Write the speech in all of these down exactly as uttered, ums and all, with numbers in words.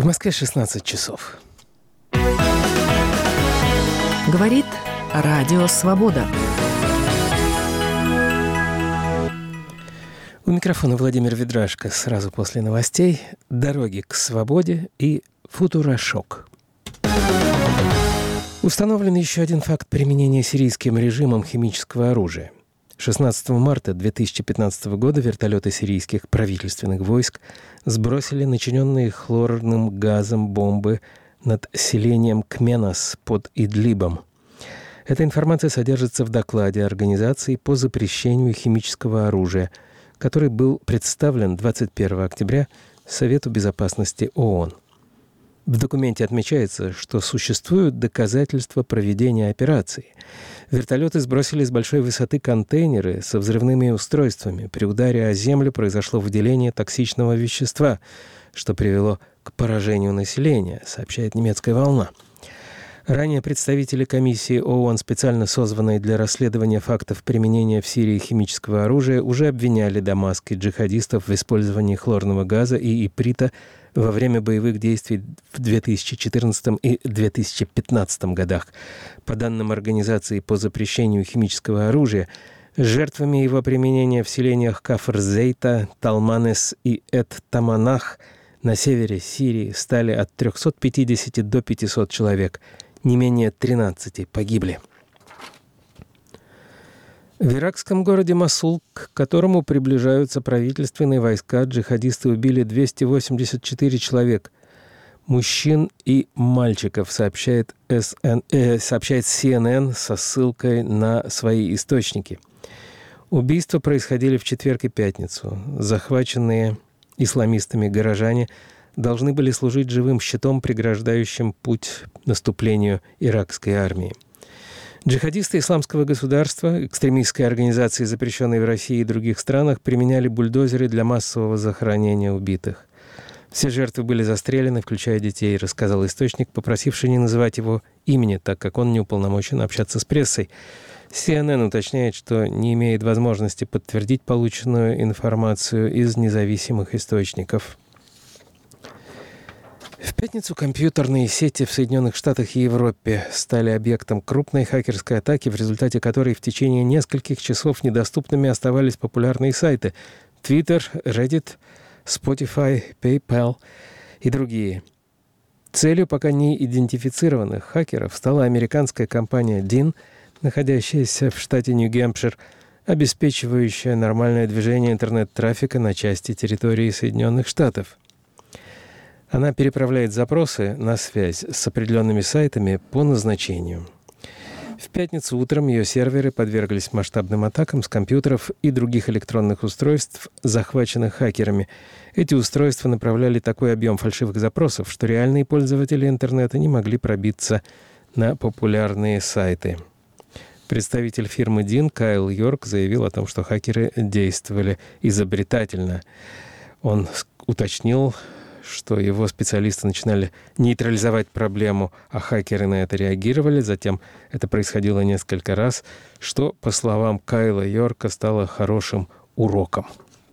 В Москве шестнадцать часов. Говорит Радио Свобода. У микрофона Владимир Ведрашко. Сразу после новостей «Дороги к свободе» и «Футурошок». Установлен еще один факт применения сирийским режимом химического оружия. шестнадцатого марта две тысячи пятнадцатого года вертолеты сирийских правительственных войск сбросили начиненные хлорным газом бомбы над селением Кменас под Идлибом. Эта информация содержится в докладе Организации по запрещению химического оружия, который был представлен двадцать первого октября Совету безопасности ООН. В документе отмечается, что существуют доказательства проведения операции. Вертолеты сбросили с большой высоты контейнеры со взрывными устройствами. При ударе о землю произошло выделение токсичного вещества, что привело к поражению населения, сообщает немецкая «Волна». Ранее представители комиссии ООН, специально созванной для расследования фактов применения в Сирии химического оружия, уже обвиняли Дамаск и джихадистов в использовании хлорного газа и иприта во время боевых действий в две тысячи четырнадцатом и две тысячи пятнадцатом годах. По данным Организации по запрещению химического оружия, жертвами его применения в селениях Кафр-Зейта, Талманес и Эт-Таманах на севере Сирии стали от трехсот пятидесяти до пятисот человек. Не менее тринадцати погибли. В иракском городе Мосул, к которому приближаются правительственные войска, джихадисты убили двести восемьдесят четыре человека. Мужчин и мальчиков, сообщает, эс эн, э, сообщает си эн эн со ссылкой на свои источники. Убийства происходили в четверг и пятницу. Захваченные исламистами горожане должны были служить живым щитом, преграждающим путь наступлению иракской армии. Джихадисты Исламского государства, экстремистской организации, запрещенной в России и других странах, применяли бульдозеры для массового захоронения убитых. Все жертвы были застрелены, включая детей, рассказал источник, попросивший не называть его имени, так как он не уполномочен общаться с прессой. си эн эн уточняет, что не имеет возможности подтвердить полученную информацию из независимых источников. В пятницу компьютерные сети в Соединенных Штатах и Европе стали объектом крупной хакерской атаки, в результате которой в течение нескольких часов недоступными оставались популярные сайты Twitter, Reddit, Spotify, PayPal и другие. Целью пока не идентифицированных хакеров стала американская компания дин, находящаяся в штате Нью-Гэмпшир, обеспечивающая нормальное движение интернет-трафика на части территории Соединенных Штатов. Она переправляет запросы на связь с определенными сайтами по назначению. В пятницу утром ее серверы подверглись масштабным атакам с компьютеров и других электронных устройств, захваченных хакерами. Эти устройства направляли такой объем фальшивых запросов, что реальные пользователи интернета не могли пробиться на популярные сайты. Представитель фирмы дин Кайл Йорк заявил о том, что хакеры действовали изобретательно. Он уточнил, что его специалисты начинали нейтрализовать проблему, а хакеры на это реагировали. Затем это происходило несколько раз, что, по словам Кайла Йорка, стало хорошим уроком.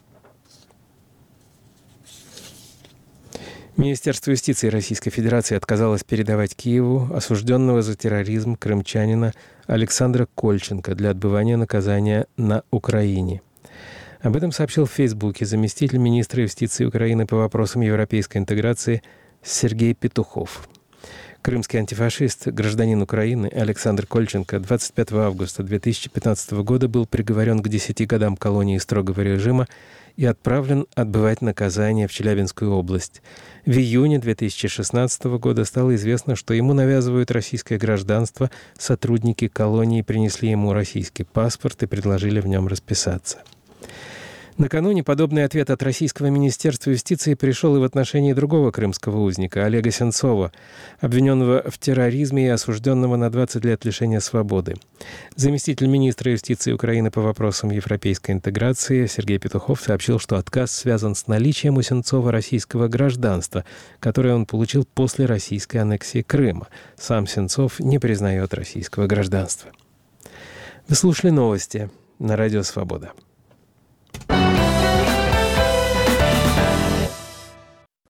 Министерство юстиции Российской Федерации отказалось передавать Киеву осужденного за терроризм крымчанина Александра Кольченко для отбывания наказания на Украине. Об этом сообщил в Фейсбуке заместитель министра юстиции Украины по вопросам европейской интеграции Сергей Петухов. Крымский антифашист, гражданин Украины Александр Кольченко двадцать пятого августа две тысячи пятнадцатого года был приговорен к десяти годам колонии строгого режима и отправлен отбывать наказание в Челябинскую область. В июне две тысячи шестнадцатого года стало известно, что ему навязывают российское гражданство. Сотрудники колонии принесли ему российский паспорт и предложили в нем расписаться. Накануне подобный ответ от Российского министерства юстиции пришел и в отношении другого крымского узника, Олега Сенцова, обвиненного в терроризме и осужденного на двадцать лет лишения свободы. Заместитель министра юстиции Украины по вопросам европейской интеграции Сергей Петухов сообщил, что отказ связан с наличием у Сенцова российского гражданства, которое он получил после российской аннексии Крыма. Сам Сенцов не признает российского гражданства. Вы слушали новости на Радио Свобода.